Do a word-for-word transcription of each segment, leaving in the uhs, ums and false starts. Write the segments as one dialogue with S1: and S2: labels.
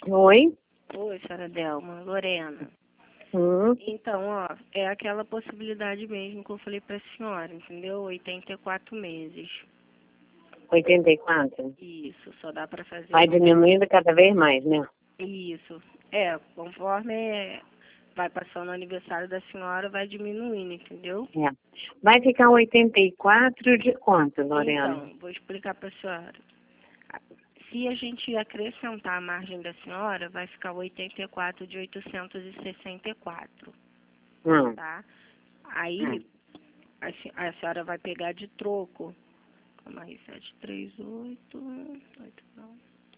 S1: Oi?
S2: Oi, senhora Delma, Lorena.
S1: Hum,
S2: Então, ó, é aquela possibilidade mesmo que eu falei pra senhora, entendeu? oitenta e quatro meses.
S1: oitenta e quatro.
S2: Isso, só dá pra fazer...
S1: Vai diminuindo cada vez mais, né?
S2: Isso. É, conforme vai passando o aniversário da senhora, vai diminuindo, entendeu?
S1: É. Vai ficar oitenta e quatro de quanto, Lorena?
S2: Então, vou explicar pra senhora. Se a gente acrescentar a margem da senhora, vai ficar oitenta e quatro de oitocentos e sessenta e quatro,
S1: Hum.
S2: tá? Aí, a, se- a senhora vai pegar de troco. Calma aí, sete, três, oito, oito, não.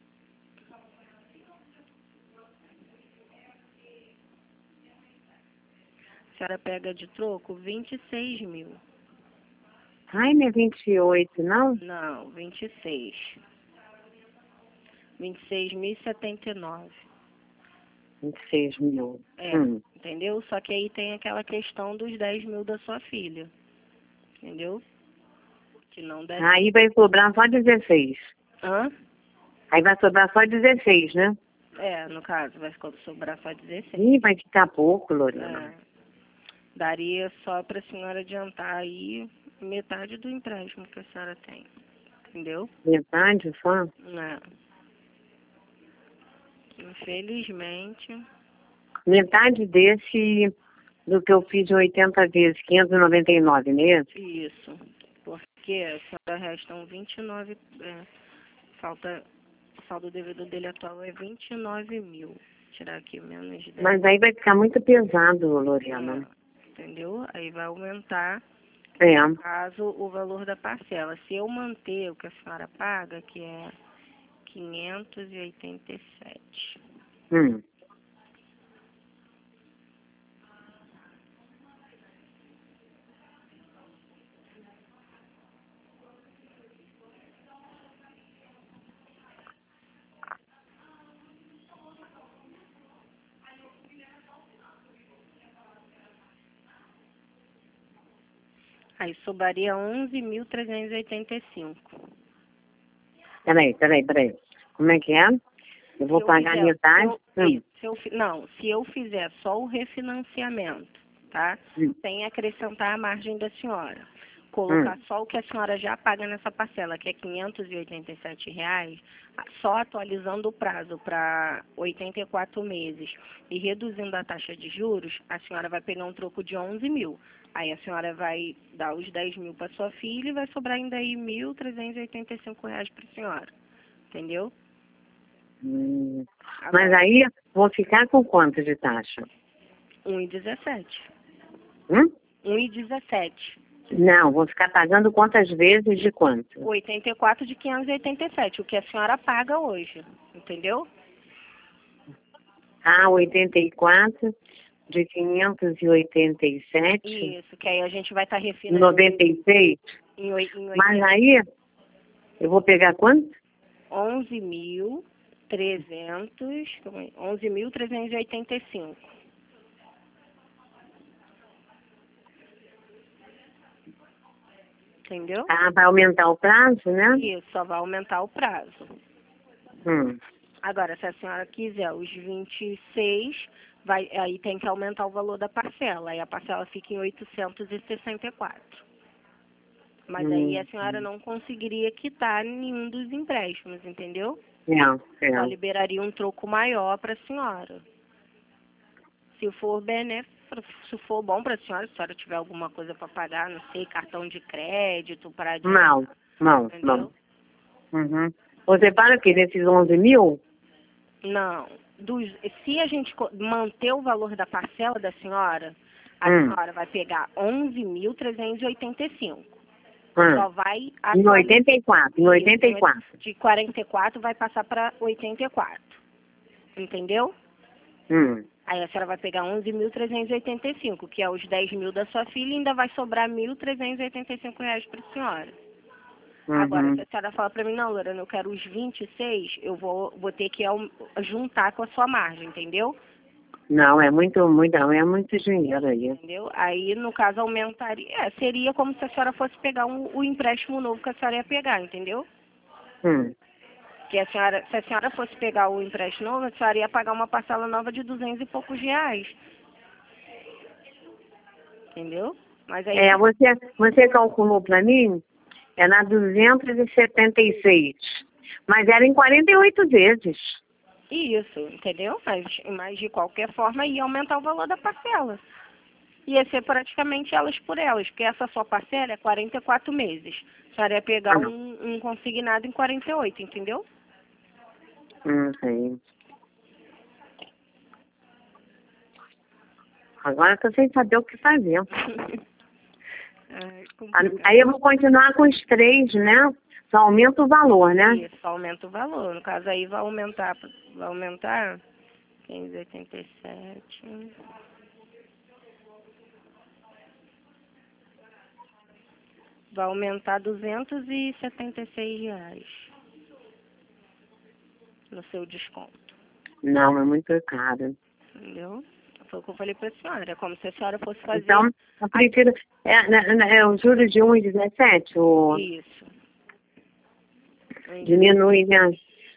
S2: A senhora pega de troco vinte e seis mil.
S1: Ai, não é vinte e oito, não?
S2: Não, vinte e seis. vinte e seis mil e setenta e nove.
S1: vinte e seis mil.
S2: É,
S1: Hum.
S2: entendeu? Só que aí tem aquela questão dos dez mil da sua filha. Entendeu? Que não deve...
S1: Aí vai sobrar só dezesseis.
S2: Hã?
S1: Aí vai sobrar só dezesseis, né?
S2: É, no caso, vai ficar- sobrar só dezesseis.
S1: Ih, vai ficar pouco, Lorena.
S2: É, daria só para a senhora adiantar aí metade do empréstimo que a senhora tem. Entendeu?
S1: Metade só?
S2: É. Infelizmente,
S1: Metade desse do que eu fiz de oitenta vezes, quinhentos e noventa e nove mesmo?
S2: isso. Porque a senhora restam vinte e nove. É, falta. O saldo devido dele atual é vinte e nove mil. Tirar aqui menos dez.
S1: Mas aí vai ficar muito pesado, Lorena.
S2: É, entendeu? Aí vai aumentar,
S1: É.
S2: no caso, o valor da parcela. Se eu manter o que a senhora paga, que é quinhentos e oitenta e sete.
S1: Hum.
S2: Aí sobraria onze mil trezentos e oitenta e cinco.
S1: Peraí, peraí, peraí. Como é que é? Eu vou
S2: Se eu
S1: pagar
S2: fizer,
S1: metade.
S2: se eu,
S1: Hum.
S2: se eu fi- não, se eu fizer só o refinanciamento, tá?
S1: Hum.
S2: Sem acrescentar a margem da senhora. Colocar
S1: Hum.
S2: só o que a senhora já paga nessa parcela, que é quinhentos e oitenta e sete reais, só atualizando o prazo para oitenta e quatro meses e reduzindo a taxa de juros, a senhora vai pegar um troco de onze mil. Aí a senhora vai dar os dez mil para sua filha e vai sobrar ainda aí mil trezentos e oitenta e cinco reais para a senhora. Entendeu?
S1: Hum. Mas
S2: Agora,
S1: aí vou ficar com quanto de taxa?
S2: um e dezessete.
S1: Hum?
S2: um e dezessete.
S1: Não, vou ficar pagando quantas vezes de quanto?
S2: oitenta e quatro de quinhentos e oitenta e sete, o que a senhora paga hoje. Entendeu?
S1: Ah, oitenta e quatro de quinhentos e oitenta e sete,
S2: Isso, que aí a gente vai estar refinando
S1: noventa e seis.
S2: em, oi- em
S1: Mas aí eu vou pegar quanto?
S2: onze mil trezentos, onze mil trezentos e oitenta e cinco. Entendeu?
S1: Ah, vai aumentar o prazo, né?
S2: Isso, só vai aumentar o prazo.
S1: Hum.
S2: Agora, se a senhora quiser os vinte e seis, vai, aí tem que aumentar o valor da parcela. Aí a parcela fica em oitocentos e sessenta e quatro. Mas aí
S1: Hum.
S2: a senhora não conseguiria quitar nenhum dos empréstimos, entendeu?
S1: É,
S2: Só
S1: é.
S2: liberaria um troco maior para a senhora. Se for benéfico, se for bom para a senhora, se a senhora tiver alguma coisa para pagar, não sei, cartão de crédito, para
S1: Não, não, não.
S2: entendeu?
S1: Uhum. Você para o quê? Desses onze mil?
S2: Não. Dos, se a gente co- manter o valor da parcela da senhora, a
S1: Hum.
S2: senhora vai pegar onze mil trezentos e oitenta e cinco. Só
S1: Hum.
S2: vai
S1: Em
S2: atualizar.
S1: oitenta e quatro, em oitenta e quatro.
S2: De quarenta e quatro vai passar para oitenta e quatro. Entendeu?
S1: Hum.
S2: Aí a senhora vai pegar onze mil trezentos e oitenta e cinco, que é os dez mil da sua filha, e ainda vai sobrar mil trezentos e oitenta e cinco reais para a senhora. Agora,
S1: Uhum.
S2: se a senhora falar para mim, não, Lorena, eu quero os vinte e seis, eu vou, vou ter que aum- juntar com a sua margem, entendeu?
S1: Não, é muito, muito, não, é muito dinheiro aí.
S2: Entendeu? Aí, no caso, aumentaria. É, seria como se a senhora fosse pegar um, o empréstimo novo que a senhora ia pegar, entendeu?
S1: Hum.
S2: Que a senhora, se a senhora fosse pegar o empréstimo novo, a senhora ia pagar uma parcela nova de duzentos e poucos reais. Entendeu? Mas aí...
S1: É, você, você calculou para mim, é na duzentos e setenta e seis. Mas era em quarenta e oito vezes.
S2: Isso, entendeu? Mas, mas de qualquer forma ia aumentar o valor da parcela. Ia ser praticamente elas por elas, porque essa sua parcela é quarenta e quatro meses. A senhora ia pegar
S1: Ah,
S2: um, um consignado em quarenta e oito, entendeu?
S1: não sei. Agora eu tô sem saber o que fazer.
S2: Ai,
S1: Ah,
S2: complicado.
S1: aí eu vou continuar com os três, né? Só aumenta o valor, né?
S2: Isso, aumenta o valor. No caso aí vai aumentar, vai aumentar quinhentos e oitenta e sete. Vai aumentar duzentos e setenta e seis reais no seu desconto.
S1: Não, é muito caro.
S2: Entendeu? Foi o que eu falei para a senhora. É como se a senhora fosse fazer
S1: Então, eu prefiro... É, né, né, é o juros de um e dezessete, o
S2: isso.
S1: diminui, né?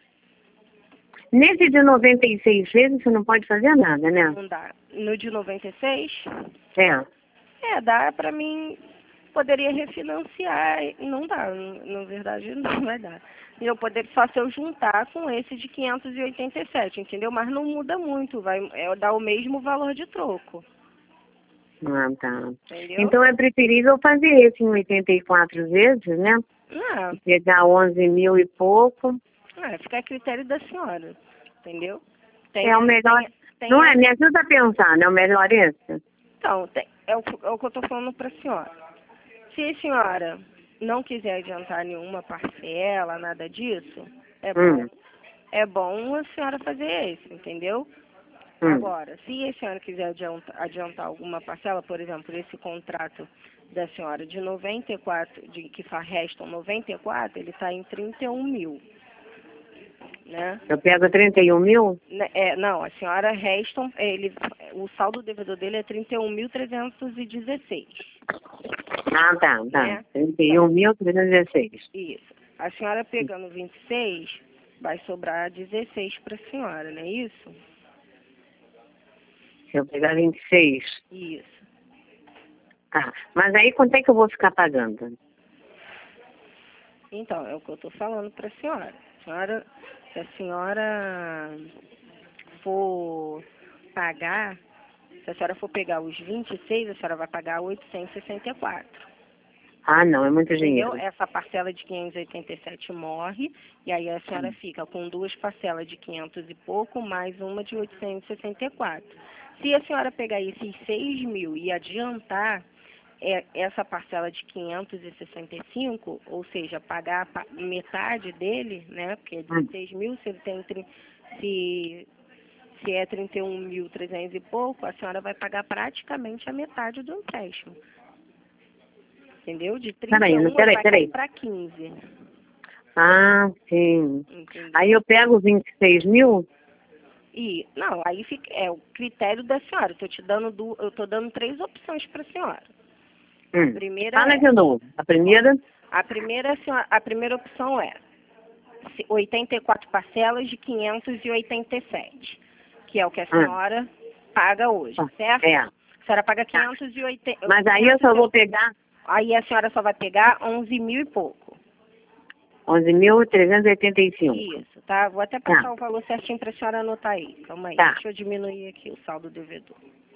S1: Nesse de noventa e seis vezes você não pode fazer nada, né?
S2: Não dá. No de noventa e seis,
S1: É.
S2: é, dá para mim, poderia refinanciar, e não dá, na verdade não vai dar. E eu poderia só se eu juntar com esse de quinhentos e oitenta e sete, entendeu? Mas não muda muito, vai é, dar o mesmo valor de troco,
S1: Ah, tá.
S2: entendeu?
S1: Então é preferível fazer esse em oitenta e quatro vezes, né?
S2: Não,
S1: Pegar onze mil e pouco.
S2: é, fica a critério da senhora, entendeu? Tem,
S1: É o melhor.
S2: tem, tem
S1: Não
S2: a-
S1: é? Me ajuda a pensar, não é o melhor esse?
S2: Então, tem- é, o, é o que eu estou falando para a senhora. Se a senhora não quiser adiantar nenhuma parcela, nada disso, é bom,
S1: Hum,
S2: é bom a senhora fazer esse, entendeu?
S1: hum.
S2: Agora, se a senhora quiser adianta- adiantar alguma parcela, por exemplo, esse contrato da senhora de noventa e quatro, de, que fa- restam noventa e quatro, ele está em trinta e um mil, né?
S1: Eu pego trinta e um mil?
S2: Né, É, não, a senhora restam, ele, o saldo devedor dele é trinta e um mil trezentos e dezesseis,
S1: Ah, tá, tá.
S2: né?
S1: trinta e um mil trezentos e dezesseis.
S2: Isso. A senhora pegando vinte e seis, vai sobrar dezesseis para a senhora, não é isso?
S1: Se eu pegar vinte e seis.
S2: Isso.
S1: Tá. Mas aí quanto é que eu vou ficar pagando?
S2: Então, é o que eu estou falando para a senhora. A senhora. Se a senhora for pagar, se a senhora for pegar os vinte e seis, a senhora vai pagar oitocentos e sessenta e quatro.
S1: Ah, não, é muito
S2: Entendeu?
S1: dinheiro.
S2: Essa parcela de quinhentos e oitenta e sete morre, e aí a senhora
S1: Hum.
S2: fica com duas parcelas de quinhentos e pouco, mais uma de oitocentos e sessenta e quatro. Se a senhora pegar esses seis mil e adiantar é, essa parcela de quinhentos e sessenta e cinco, ou seja, pagar a pa- metade dele, né? Porque é
S1: Hum.
S2: dezesseis mil, se ele tem tri- se, se é trinta e um mil trezentos e pouco, a senhora vai pagar praticamente a metade do empréstimo. Entendeu? De
S1: Peraí, não,
S2: trinta e um ele
S1: peraí,
S2: vai
S1: peraí.
S2: cair para quinze.
S1: Ah, sim.
S2: Entendeu?
S1: Aí eu pego vinte e seis mil?
S2: E, não, aí fica, é o critério da senhora. Eu tô te dando, du, eu tô dando três opções para a senhora. A
S1: Hum.
S2: primeira
S1: Fala
S2: é,
S1: de novo. A primeira?
S2: a primeira, a senhora- a primeira opção é se- oitenta e quatro parcelas de quinhentos e oitenta e sete, que é o que a
S1: Ah,
S2: senhora paga hoje, certo?
S1: é.
S2: A senhora paga
S1: Tá.
S2: quinhentos e oitenta.
S1: Mas aí eu só vou pegar
S2: Aí a senhora só vai pegar onze mil e pouco.
S1: onze mil trezentos e oitenta e cinco.
S2: Isso, tá? Vou até passar
S1: Tá.
S2: o valor certinho para a senhora anotar aí. Calma aí,
S1: Tá.
S2: deixa eu diminuir aqui o saldo devedor.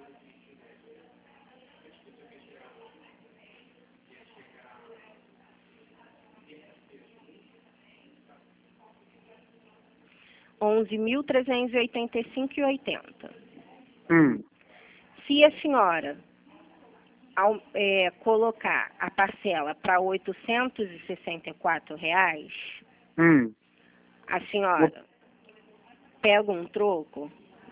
S2: onze mil trezentos e oitenta e cinco e oitenta.
S1: Hum.
S2: Se a senhora ao, é, colocar a parcela para oitocentos e sessenta e quatro reais,
S1: Hum.
S2: a senhora pega um troco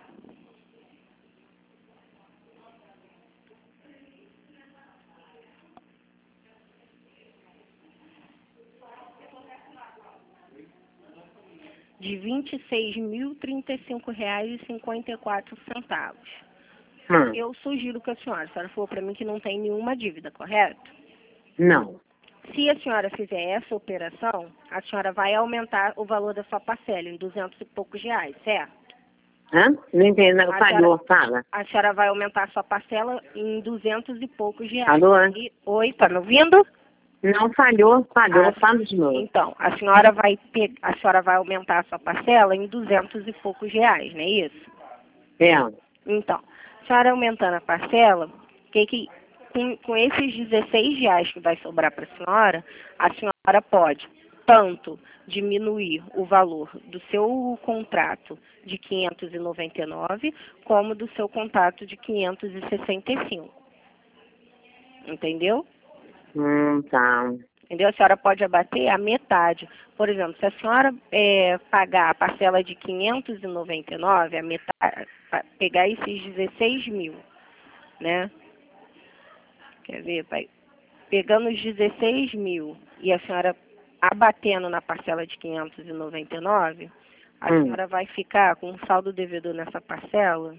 S2: de vinte e seis mil trinta e cinco reais e cinquenta e quatro centavos.
S1: Hum.
S2: Eu sugiro que a senhora, a senhora falou para mim que não tem nenhuma dívida, correto?
S1: Não.
S2: Se a senhora fizer essa operação, a senhora vai aumentar o valor da sua parcela em duzentos e poucos reais, certo?
S1: Hã? Não entendi, não,
S2: A
S1: falhou,
S2: senhora,
S1: fala.
S2: a senhora vai aumentar a sua parcela em duzentos e poucos reais.
S1: Alô?
S2: E, oi, tá me ouvindo?
S1: Não falhou, falhou,
S2: Ah,
S1: fala de novo.
S2: então, a senhora vai pe- a senhora vai aumentar a sua parcela em duzentos e poucos reais, não é isso?
S1: É.
S2: Então, a senhora aumentando a parcela, que que com, com esses dezesseis reais que vai sobrar para a senhora, a senhora pode tanto diminuir o valor do seu contrato de quinhentos e noventa e nove, como do seu contrato de quinhentos e sessenta e cinco. Entendeu?
S1: Hum, tá.
S2: Entendeu? A senhora pode abater a metade. Por exemplo, se a senhora é, pagar a parcela de quinhentos e noventa e nove, a metade, pegar esses dezesseis mil, né? Quer ver, pai? Pegando os dezesseis mil e a senhora abatendo na parcela de quinhentos e noventa e nove, a
S1: Hum.
S2: senhora vai ficar com um saldo devedor nessa parcela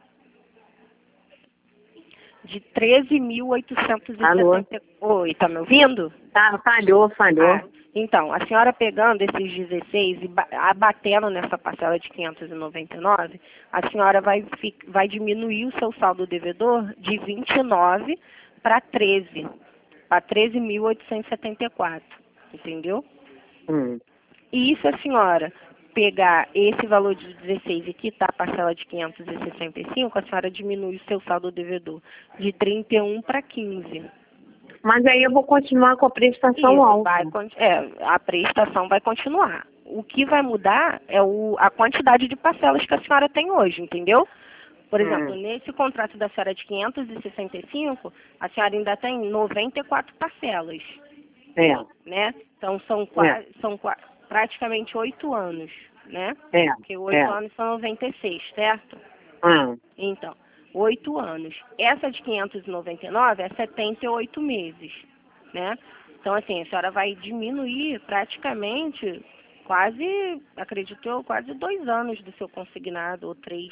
S2: de treze mil oitocentos e setenta. Oi, tá me ouvindo?
S1: Tá, falhou, falhou.
S2: Ah, então, a senhora pegando esses dezesseis e ba- abatendo nessa parcela de quinhentos e noventa e nove, a senhora vai, fi- vai diminuir o seu saldo devedor de vinte e nove para treze, para treze mil oitocentos e setenta e quatro, entendeu?
S1: Hum.
S2: E se a senhora pegar esse valor de dezesseis e quitar a parcela de quinhentos e sessenta e cinco, a senhora diminui o seu saldo devedor de trinta e um para quinze.
S1: Mas aí eu vou continuar com a prestação
S2: Isso,
S1: alta.
S2: vai, con- é, a prestação vai continuar. O que vai mudar é o, a quantidade de parcelas que a senhora tem hoje, entendeu? Por exemplo,
S1: Hum.
S2: nesse contrato da senhora de quinhentos e sessenta e cinco, a senhora ainda tem noventa e quatro parcelas,
S1: É,
S2: né? Então são, qua- são qua- praticamente oito anos, né?
S1: é,
S2: Porque oito
S1: é.
S2: anos são noventa e seis, certo?
S1: Hum.
S2: Então, oito anos. Essa de quinhentos e noventa e nove é setenta e oito meses, né? Então, assim, a senhora vai diminuir praticamente quase, acredito eu, quase dois anos do seu consignado, ou três.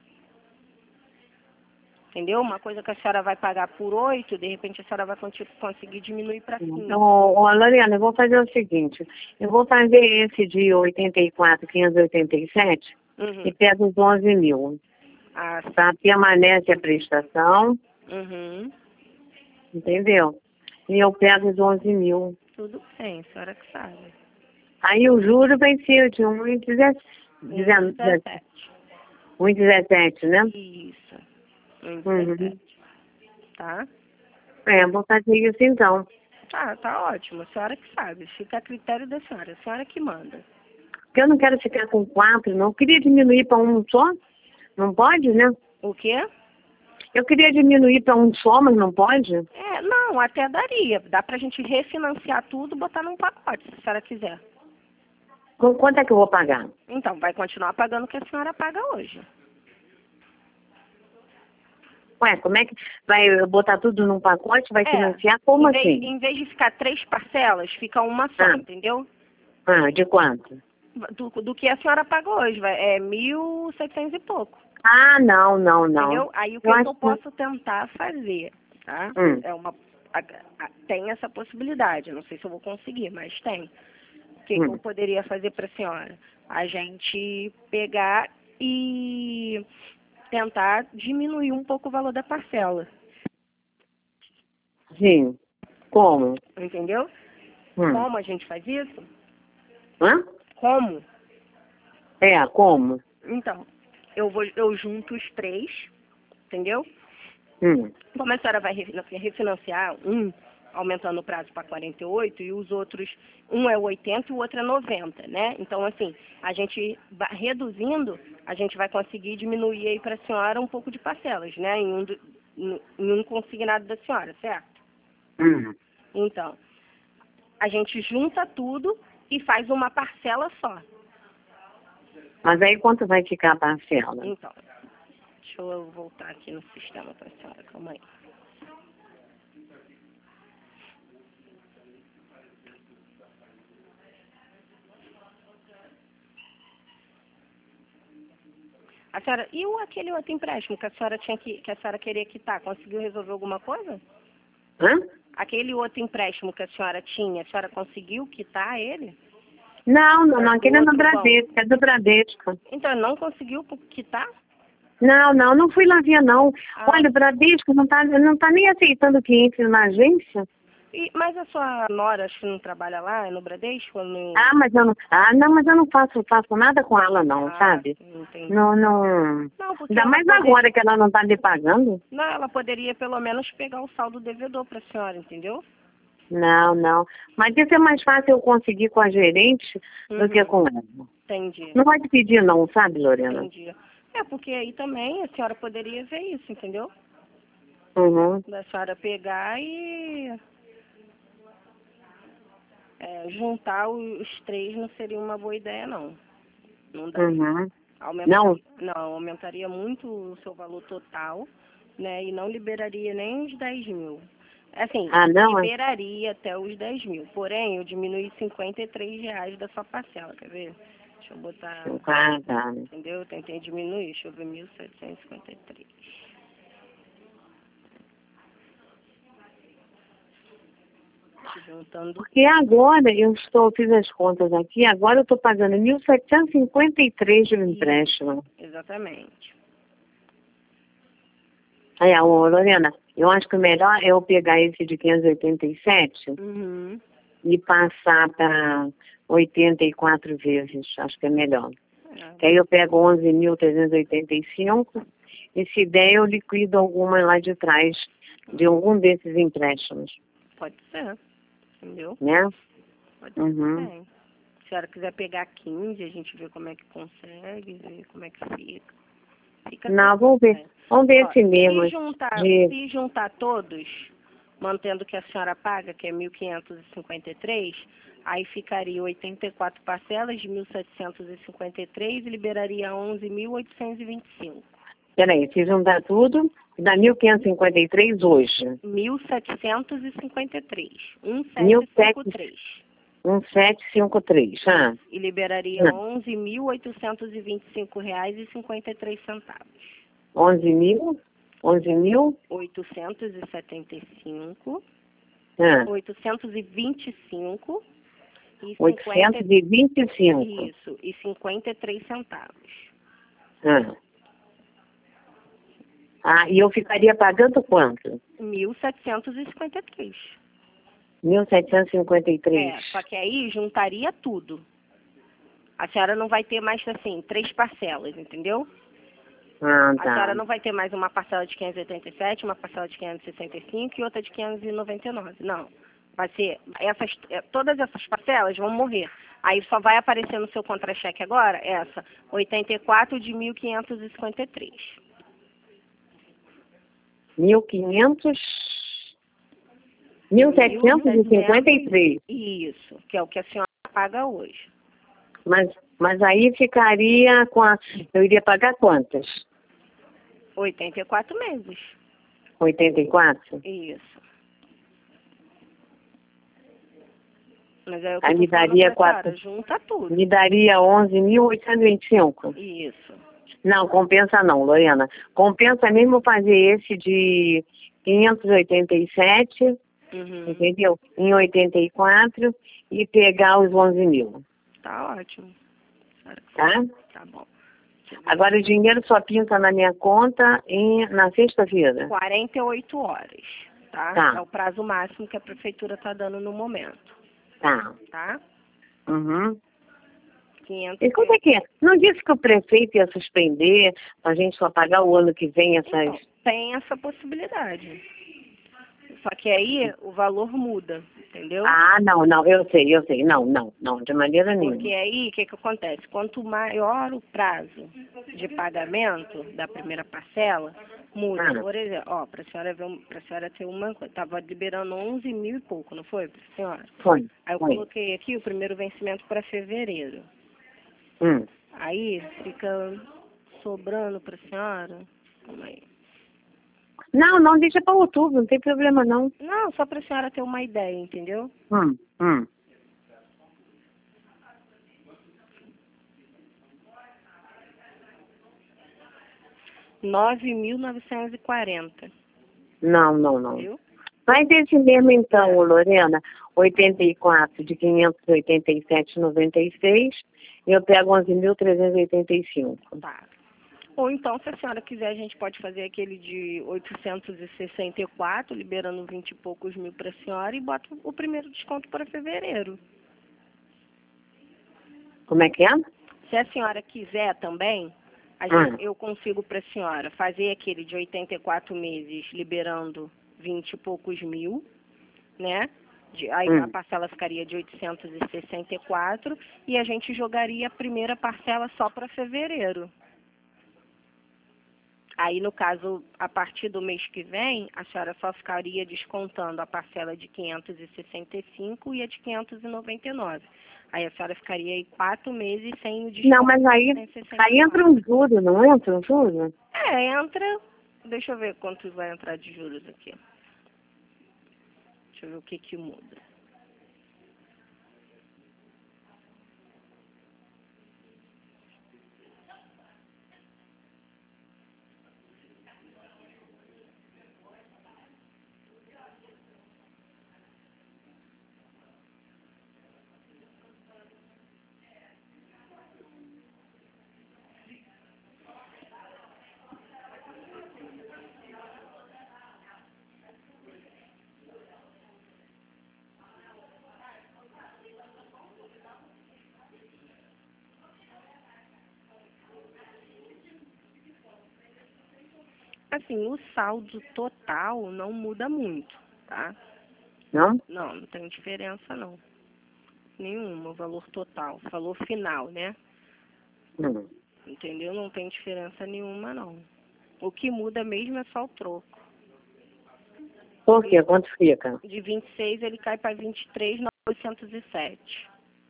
S2: Entendeu? Uma coisa que a senhora vai pagar por oito, de repente a senhora vai conti- conseguir diminuir para
S1: Então,
S2: cinco.
S1: ó, Lorena, eu vou fazer o seguinte. Eu vou fazer esse de oitenta e quatro, quinhentos e oitenta e sete
S2: Uhum.
S1: e pego os onze mil.
S2: Ah,
S1: Tá? Permanece a prestação,
S2: uhum.
S1: entendeu? E eu pego os onze mil.
S2: Tudo bem, a senhora que sabe.
S1: Aí o juro vai ser de um e
S2: um dezessete.
S1: dezessete, né?
S2: Isso. um
S1: Uhum.
S2: dezessete. Tá?
S1: É, vou fazer isso então.
S2: Tá, tá ótimo. A senhora que sabe. Fica a critério da senhora. A senhora que manda.
S1: Porque eu não quero ficar com quatro, não. Eu queria diminuir para um só. Não pode, né?
S2: O quê?
S1: Eu queria diminuir para um só, mas não pode?
S2: É, não, até daria. Dá pra gente refinanciar tudo e botar num pacote, se a senhora quiser.
S1: Com quanto é que eu vou pagar?
S2: Então, vai continuar pagando o que a senhora paga hoje.
S1: Ué, como é que vai botar tudo num pacote? Vai
S2: É,
S1: financiar? Como
S2: em vez,
S1: assim?
S2: em vez de ficar três parcelas, fica uma só,
S1: Ah.
S2: entendeu?
S1: Ah, de quanto?
S2: Do, do que a senhora paga hoje, vai, é mil e setecentos e pouco,
S1: Ah, não, não, não.
S2: entendeu? Aí o que
S1: Eu
S2: eu,
S1: acho que-
S2: posso tentar fazer, tá?
S1: Hum.
S2: É uma, a- a- tem essa possibilidade, não sei se eu vou conseguir, mas tem. O que, que
S1: Hum.
S2: eu poderia fazer para a senhora? A gente pegar e tentar diminuir um pouco o valor da parcela,
S1: Sim. Como?
S2: entendeu?
S1: Hum.
S2: Como a gente faz isso?
S1: Hã?
S2: Como?
S1: É, como?
S2: Então, eu vou, eu junto os três, entendeu?
S1: Hum.
S2: Como a senhora vai refinanciar, refinanciar um, aumentando o prazo para quarenta e oito, e os outros, um é oitenta e o outro é noventa, né? Então, assim, a gente va- reduzindo, a gente vai conseguir diminuir aí para a senhora um pouco de parcelas, né? Em um, do- em em um consignado da senhora, certo?
S1: Hum.
S2: Então, a gente junta tudo e faz uma parcela só.
S1: Mas aí quanto vai ficar a parcela?
S2: Então, deixa eu voltar aqui no sistema para a senhora, calma aí. A senhora, e o, aquele outro empréstimo que a senhora tinha que, que a senhora queria quitar, conseguiu resolver alguma coisa?
S1: Hã?
S2: Aquele outro empréstimo que a senhora tinha, a senhora conseguiu quitar ele?
S1: Não, não, não, aquele é no
S2: outro
S1: Bradesco, é do Bradesco.
S2: Então, não conseguiu quitar?
S1: Não, não, não fui lá ver, não.
S2: Ah.
S1: Olha, o Bradesco não tá, não tá nem aceitando que entre na agência.
S2: E, mas a sua nora, acho que não trabalha lá, é no Bradesco? Ou no...
S1: Ah, mas eu não, ah, não, mas eu não faço, faço nada com ela, não,
S2: ah,
S1: sabe?
S2: Entendi.
S1: Não, não.
S2: Não, porque
S1: Ainda
S2: ela
S1: mais
S2: poderia...
S1: agora que ela não tá me pagando.
S2: Não, ela poderia pelo menos pegar o saldo devedor para a senhora, entendeu?
S1: Não, não. Mas isso é mais fácil eu conseguir com a gerente
S2: Uhum.
S1: do que com ela.
S2: Entendi.
S1: Não vai te pedir não, sabe, Lorena?
S2: Entendi. É, porque aí também a senhora poderia ver isso, entendeu?
S1: Uhum.
S2: Da senhora pegar e é, juntar os três não seria uma boa ideia, não. Não daria.
S1: Uhum.
S2: Aumentaria,
S1: Não?
S2: não, aumentaria muito o seu valor total, né? E não liberaria nem os dez mil. Assim,
S1: Ah, não?
S2: liberaria até os dez mil. Porém, eu diminui cinquenta e três reais da sua parcela, quer ver? Deixa eu botar,
S1: Ah, tá.
S2: entendeu? Eu tentei diminuir, deixa eu ver, mil setecentos e cinquenta e três. Juntando.
S1: Porque agora eu estou, fiz as contas aqui, agora eu estou pagando mil setecentos e cinquenta e três de empréstimo.
S2: Exatamente.
S1: Aí, ô, Lorena, eu acho que o melhor é eu pegar esse de quinhentos e oitenta e sete
S2: Uhum.
S1: e passar para oitenta e quatro vezes. Acho que é melhor.
S2: É,
S1: Que aí eu pego onze mil trezentos e oitenta e cinco e se der eu liquido alguma lá de trás de algum desses empréstimos,
S2: pode ser, entendeu?
S1: né?
S2: Pode ser
S1: Uhum.
S2: também. Se a senhora quiser pegar quinze, a gente vê como é que consegue, vê como é que fica. Fica
S1: Não,
S2: tudo
S1: vamos ver.
S2: bem.
S1: Vamos ver
S2: Ó,
S1: esse mesmo.
S2: se juntar,
S1: De...
S2: se juntar todos, mantendo o que a senhora paga, que é mil quinhentos e cinquenta e três, aí ficaria oitenta e quatro parcelas de mil setecentos e cinquenta e três e liberaria onze mil oitocentos e vinte e cinco.
S1: Peraí, se juntar tudo, dá mil quinhentos e cinquenta e três hoje.
S2: mil setecentos e cinquenta e três.
S1: Mil
S2: mil setecentos e cinquenta e três.
S1: setecentos e cinquenta e três. Ah.
S2: E liberaria
S1: Ah.
S2: onze mil oitocentos e vinte e cinco reais e cinquenta e três centavos.
S1: onze mil? onze mil?
S2: oitocentos e setenta e cinco,
S1: Ah.
S2: oitocentos e vinte e cinco e cinquenta,
S1: oitocentos e vinte e cinco.
S2: isso, e cinquenta e três centavos.
S1: Ah. Ah, e eu ficaria pagando quanto?
S2: mil setecentos e cinquenta e três.
S1: mil setecentos e cinquenta e três.
S2: É, só que aí juntaria tudo. A senhora não vai ter mais, assim, três parcelas, entendeu?
S1: Ah,
S2: A
S1: tá.
S2: senhora não vai ter mais uma parcela de quinhentos e oitenta e sete, uma parcela de quinhentos e sessenta e cinco e outra de quinhentos e noventa e nove. Não. Vai ser, essas, eh, todas essas parcelas vão morrer. Aí só vai aparecer no seu contra-cheque agora essa, oitenta e quatro de mil quinhentos e cinquenta e três.
S1: mil e quinhentos... mil setecentos e cinquenta e três.
S2: Isso, que é o que a senhora paga hoje.
S1: Mas, mas aí ficaria com a... Eu iria pagar quantas?
S2: oitenta e quatro meses.
S1: oitenta e quatro?
S2: Isso. Mas aí o que
S1: Aí
S2: eu
S1: me
S2: tô falando
S1: daria
S2: pra
S1: quatro.
S2: senhora, junta tudo.
S1: Me daria onze mil oitocentos e vinte e cinco.
S2: Isso.
S1: Não, compensa não, Lorena. Compensa mesmo fazer esse de quinhentos e oitenta e sete,
S2: Uhum.
S1: entendeu? Em oitenta e quatro e pegar os onze mil.
S2: Tá ótimo.
S1: Tá?
S2: Tá bom.
S1: Agora o dinheiro só pinta na minha conta em, na sexta-feira.
S2: quarenta e oito horas, tá?
S1: Tá.
S2: É o prazo máximo que a prefeitura tá dando no momento,
S1: Tá.
S2: tá?
S1: Uhum.
S2: quinhentos
S1: E como é que é? Não disse que o prefeito ia suspender pra gente só pagar o ano que vem essas...
S2: Então, tem essa possibilidade. Só que aí o valor muda, entendeu?
S1: Ah, não, não, eu sei, eu sei. Não, não, não, de maneira nenhuma.
S2: Porque aí, o que que acontece? Quanto maior o prazo de pagamento da primeira parcela, muda.
S1: Ah.
S2: Por exemplo, ó, para a senhora ver, um- pra senhora ter uma coisa, estava liberando onze mil e pouco, não foi, pra senhora?
S1: Foi,
S2: Aí eu
S1: foi.
S2: coloquei aqui o primeiro vencimento para fevereiro.
S1: Hum.
S2: Aí fica sobrando para a senhora. Calma aí.
S1: Não, não, deixa para outubro, não tem problema não.
S2: Não, só para a senhora ter uma ideia, entendeu?
S1: Hum, hum.
S2: nove mil novecentos e quarenta,
S1: Não, não, não.
S2: viu?
S1: Mas esse mesmo então, ô Lorena, oitenta e quatro de quinhentos e oitenta e sete vírgula noventa e seis, eu pego onze mil trezentos e oitenta e cinco.
S2: Tá. Ou então, se a senhora quiser, a gente pode fazer aquele de oitocentos e sessenta e quatro, liberando vinte e poucos mil para a senhora e bota o primeiro desconto para fevereiro.
S1: Como é que é?
S2: Se a senhora quiser também, a
S1: Ah.
S2: gente, eu consigo para a senhora fazer aquele de oitenta e quatro meses, liberando vinte e poucos mil, né? De, aí
S1: Hum.
S2: a parcela ficaria de oitocentos e sessenta e quatro e a gente jogaria a primeira parcela só para fevereiro. Aí, no caso, a partir do mês que vem, a senhora só ficaria descontando a parcela de quinhentos e sessenta e cinco e a de quinhentos e noventa e nove. Aí a senhora ficaria aí quatro meses sem o desconto.
S1: Não, mas aí, aí entra um juro, não entra um juro?
S2: É, entra... Deixa eu ver quanto vai entrar de juros aqui. Deixa eu ver o que que muda. Assim, o saldo total não muda muito, tá?
S1: Não?
S2: Não, não tem diferença não. Nenhuma, o valor total. Valor final, né?
S1: Não.
S2: Entendeu? Não tem diferença nenhuma não. O que muda mesmo é só o troco.
S1: Por quê? Quanto fica?
S2: De vinte e seis ele cai para vinte e três mil novecentos e sete.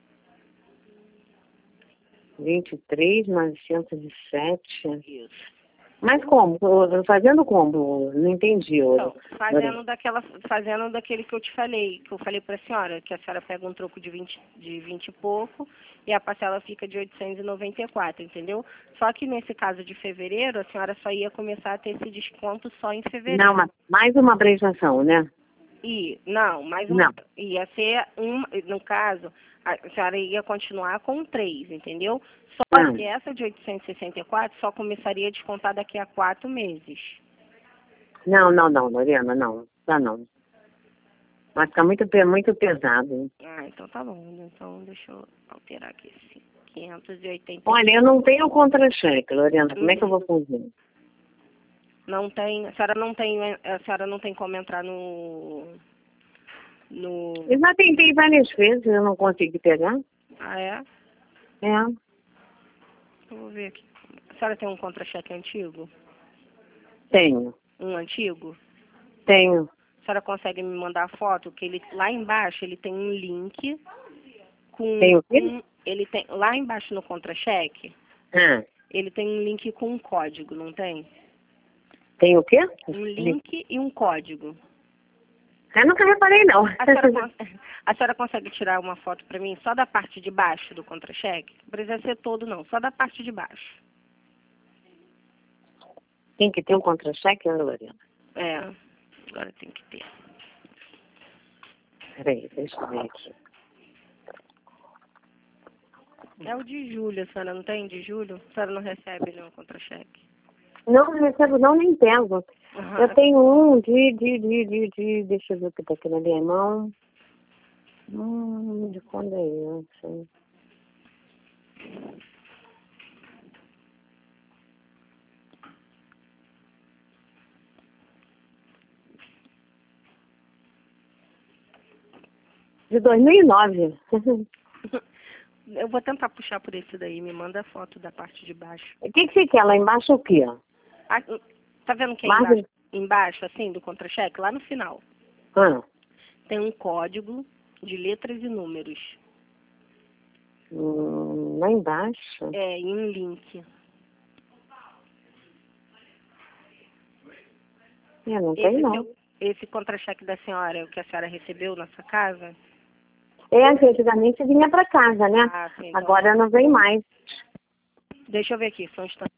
S1: vinte e três mil novecentos e sete.
S2: Isso.
S1: Mas como? Fazendo como? Não entendi.
S2: Então, fazendo, daquela, fazendo daquele que eu te falei, que eu falei para a senhora, que a senhora pega um troco de vinte, de vinte e pouco e a parcela fica de oitocentos e noventa e quatro, entendeu? Só que nesse caso de fevereiro, a senhora só ia começar a ter esse desconto só em fevereiro.
S1: Não, mas mais uma abreviação, né?
S2: E, não, mais uma,
S1: Não.
S2: ia ser um, no caso, a senhora ia continuar com três, entendeu? Só
S1: Ah.
S2: que essa de oitocentos e sessenta e quatro só começaria a descontar daqui a quatro meses.
S1: Não, não, não, Lorena, não. Tá não. Vai ficar muito, pe- muito pesado.
S2: Ah, então tá bom. Então deixa eu alterar aqui. Sim. quinhentos e oitenta.
S1: Olha, eu não tenho contra-cheque, Lorena. Como é que eu vou fazer?
S2: Não tem, a senhora não tem, a senhora não tem como entrar no, no...
S1: Eu já tentei várias vezes, eu não consegui pegar.
S2: Ah, é?
S1: É,
S2: Eu vou ver aqui. A senhora tem um contra-cheque antigo?
S1: tenho.
S2: Um antigo?
S1: Tenho.
S2: A senhora consegue me mandar a foto? Que ele, lá embaixo ele tem um link com...
S1: Tem o quê?
S2: Um, ele tem, lá embaixo no contra-cheque,
S1: Ah,
S2: ele tem um link com um código, não tem?
S1: tem o quê?
S2: Um link e um código.
S1: Eu nunca reparei, não.
S2: A senhora, cons- a senhora consegue tirar uma foto para mim só da parte de baixo do contra-cheque? Não precisa ser todo, não. Só da parte de baixo.
S1: Tem que ter um contra-cheque, né, Lorena?
S2: É, agora tem que ter.
S1: Peraí, deixa eu ver aqui.
S2: É o de julho, a senhora não tem de julho? A senhora não recebe nenhum contra-cheque?
S1: Não recebo, não, nem pego.
S2: Aham.
S1: Eu tenho um de, de, de, de, de, deixa eu ver o que tá aqui na minha mão. Hum, de quando é isso? De dois mil e nove.
S2: Eu vou tentar puxar por esse daí. Me manda a foto da parte de baixo.
S1: O que que você quer? Lá embaixo o quê?
S2: Ah, tá vendo que é
S1: Mas-
S2: embaixo, embaixo, assim, do contra-cheque? Lá no final.
S1: Ah,
S2: Tem um código de letras e números.
S1: hum, lá embaixo.
S2: É, e um link.
S1: É, não tem
S2: Esse,
S1: não.
S2: seu- esse contra-cheque da senhora, é o que a senhora recebeu na sua casa?
S1: É, que antigamente vinha pra casa, né?
S2: Ah, sim. Então,
S1: Agora não vem mais.
S2: deixa eu ver aqui, só um instante.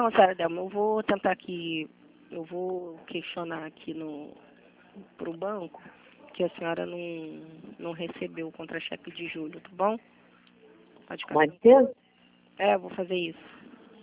S2: Não, senhora Delma, eu vou tentar aqui, eu vou questionar aqui no pro banco que a senhora não, não recebeu o contra-cheque de julho, tá bom? Pode ficar.
S1: Pode ser?
S2: É, eu vou fazer isso.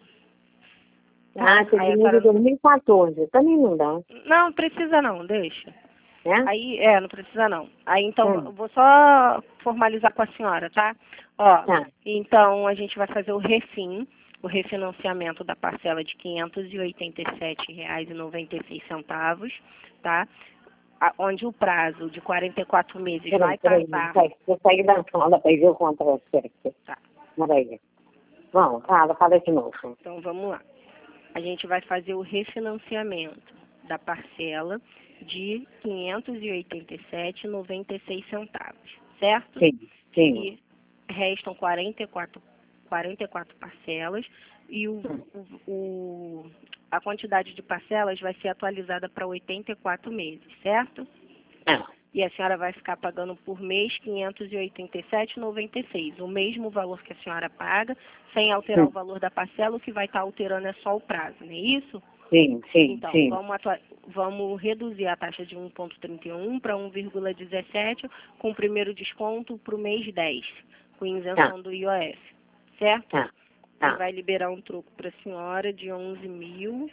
S1: Ah, você
S2: Aí a
S1: ganhou
S2: senhora
S1: de dois mil e quatorze. Também não dá,
S2: Não, precisa não, deixa.
S1: né?
S2: Aí, é, não precisa não. Aí, então,
S1: Hum.
S2: eu vou só formalizar com a senhora, tá? Ó,
S1: Tá.
S2: então, a gente vai fazer o refim, o refinanciamento da parcela de quinhentos e oitenta e sete reais e noventa e seis centavos, tá? A- onde o prazo de quarenta e quatro meses vai
S1: Peraí, peraí.
S2: passar...
S1: Sai, você segue da sala para ver o contra-cheque.
S2: Tá,
S1: Peraí. Vamos, fala, fala de novo.
S2: então vamos lá. A gente vai fazer o refinanciamento da parcela de quinhentos e oitenta e sete reais e noventa e seis centavos, certo?
S1: Sim, sim.
S2: E restam quarenta e quatro, quarenta e quatro parcelas e o, o, o- a quantidade de parcelas vai ser atualizada para oitenta e quatro meses, certo?
S1: Ah,
S2: E a senhora vai ficar pagando por mês quinhentos e oitenta e sete reais e noventa e seis centavos, o mesmo valor que a senhora paga, sem alterar o
S1: sim,
S2: valor da parcela, o que vai estar alterando é só o prazo, não é isso?
S1: sim, sim,
S2: Então,
S1: sim.
S2: vamos, atua- vamos reduzir a taxa de um vírgula trinta e um para um vírgula dezessete, com o primeiro desconto para o mês dez, com
S1: Tá,
S2: isenção do I O F, certo?
S1: tá,
S2: E
S1: tá.
S2: vai liberar um troco para a senhora de onze mil,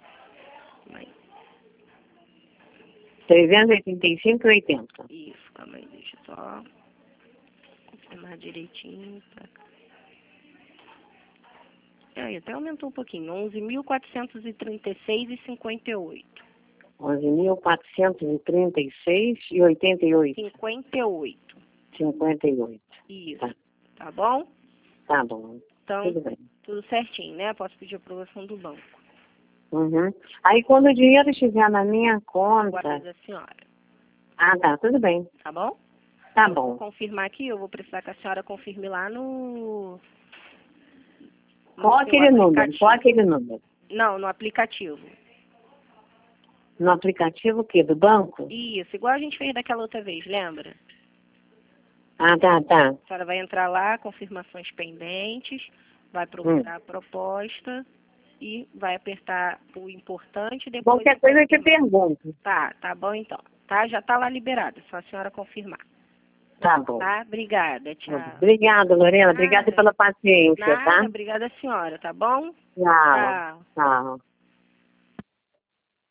S1: trezentos e oitenta e cinco e oitenta.
S2: isso, calma aí, deixa eu só confirmar direitinho. Pra... Aí, até aumentou um pouquinho, onze mil quatrocentos e trinta e seis reais e cinquenta e oito.
S1: onze mil quatrocentos e trinta e seis e oitenta e oito.
S2: cinquenta e oito,
S1: cinquenta e oito.
S2: isso,
S1: Tá,
S2: tá bom?
S1: tá bom.
S2: Então,
S1: Tudo bem.
S2: tudo certinho, né? Posso pedir a aprovação do banco.
S1: Uhum. Aí quando o dinheiro estiver na minha conta.
S2: Guarda da senhora,
S1: Ah, tá, tudo bem.
S2: tá bom?
S1: Tá
S2: Eu vou
S1: bom.
S2: confirmar aqui, eu vou precisar que a senhora confirme lá no... no
S1: Qual
S2: seu
S1: aquele número?
S2: aplicativo.
S1: Qual aquele número?
S2: Não, no aplicativo.
S1: No aplicativo o quê? Do banco?
S2: Isso, igual a gente fez daquela outra vez, lembra?
S1: Ah, tá, tá.
S2: A senhora vai entrar lá, confirmações pendentes, vai
S1: Hum.
S2: procurar a proposta e vai apertar o importante e depois...
S1: Qualquer coisa eu te pergunto.
S2: Tá, tá bom então. Tá, já tá lá liberado, só a senhora confirmar.
S1: Tá bom.
S2: Tá? Obrigada, tchau.
S1: Obrigada, Lorena. Obrigada
S2: Nada.
S1: pela paciência,
S2: Nada,
S1: tá?
S2: obrigada a senhora, tá bom?
S1: Tchau.
S2: Tchau.
S1: Tchau.